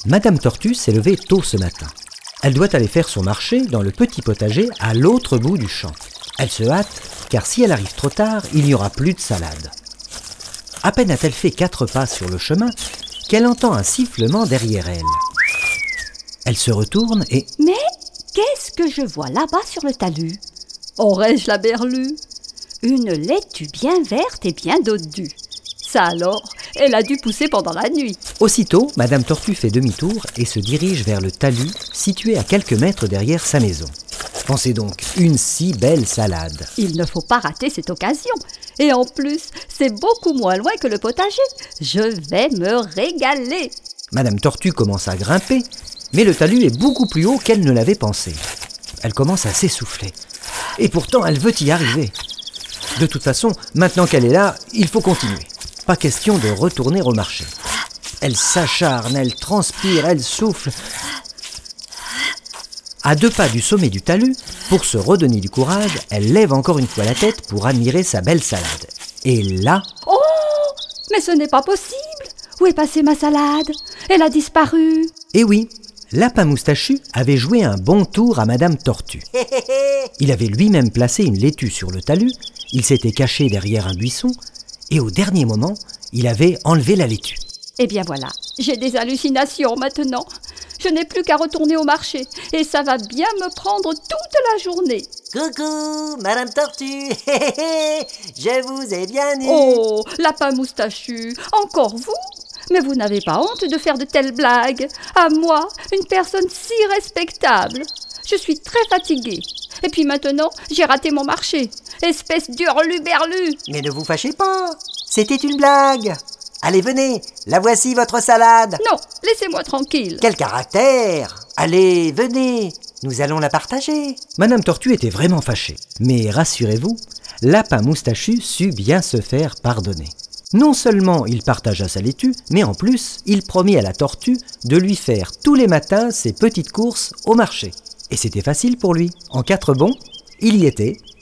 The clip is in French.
Madame Tortue s'est levée tôt ce matin. Elle doit aller faire son marché dans le petit potager à l'autre bout du champ. Elle se hâte, car si elle arrive trop tard, il n'y aura plus de salade. À peine a-t-elle fait 4 pas sur le chemin qu'elle entend un sifflement derrière elle. Elle se retourne et... Mais qu'est-ce que je vois là-bas sur le talus? Aurais-je la berlue? Une laitue bien verte et bien dodue. Ça alors, elle a dû pousser pendant la nuit. Aussitôt, Madame Tortue fait demi-tour et se dirige vers le talus situé à quelques mètres derrière sa maison. Pensez donc, une si belle salade. Il ne faut pas rater cette occasion. Et en plus, c'est beaucoup moins loin que le potager. Je vais me régaler. Madame Tortue commence à grimper, mais le talus est beaucoup plus haut qu'elle ne l'avait pensé. Elle commence à s'essouffler. Et pourtant, elle veut y arriver. De toute façon, maintenant qu'elle est là, il faut continuer. Pas question de retourner au marché. Elle s'acharne, elle transpire, elle souffle. À 2 pas du sommet du talus, pour se redonner du courage, elle lève encore une fois la tête pour admirer sa belle salade. Et là... Oh, mais ce n'est pas possible. Où est passée ma salade? Elle a disparu. Eh oui, Lapin Moustachu avait joué un bon tour à Madame Tortue. Il avait lui-même placé une laitue sur le talus, il s'était caché derrière un buisson, et au dernier moment, il avait enlevé la laitue. Eh bien voilà, j'ai des hallucinations maintenant. Je n'ai plus qu'à retourner au marché, et ça va bien me prendre toute la journée. Coucou, Madame Tortue. Je vous ai bien eu. Oh, Lapin Moustachu, encore vous? Mais vous n'avez pas honte de faire de telles blagues? À moi, une personne si respectable. Je suis très fatiguée. Et puis maintenant, j'ai raté mon marché. Espèce d'hurluberlu. Mais ne vous fâchez pas, c'était une blague. Allez, venez, la voici votre salade. Non, laissez-moi tranquille. Quel caractère! Allez, venez, nous allons la partager. Madame Tortue était vraiment fâchée. Mais rassurez-vous, Lapin Moustachu sut bien se faire pardonner. Non seulement il partagea sa laitue, mais en plus, il promit à la tortue de lui faire tous les matins ses petites courses au marché. Et c'était facile pour lui. En 4 bonds, il y était.